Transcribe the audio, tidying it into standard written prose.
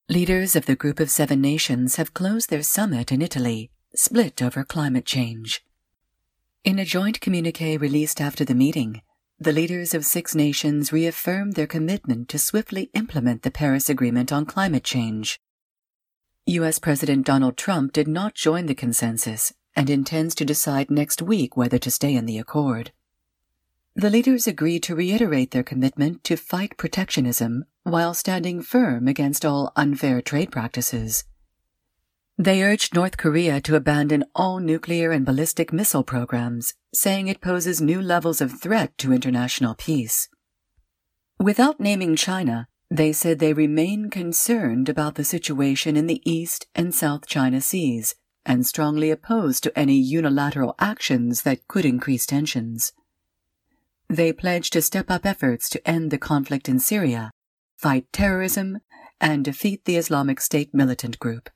Leaders of the Group of Seven Nations have closed their summit in Italy, split over climate change. In a joint communiqué released after the meeting, the leaders of 6 nations reaffirmed their commitment to swiftly implement the Paris Agreement on climate change. U.S. President Donald Trump did not join the consensus and intends to decide next week whether to stay in the accord. The leaders agreed to reiterate their commitment to fight protectionism while standing firm against all unfair trade practices. They urged North Korea to abandon all nuclear and ballistic missile programs, saying it poses new levels of threat to international peace. Without naming China, they said they remain concerned about the situation in the East and South China Seas and strongly opposed to any unilateral actions that could increase tensions. They pledged to step up efforts to end the conflict in Syria, fight terrorism, and defeat the Islamic State militant group.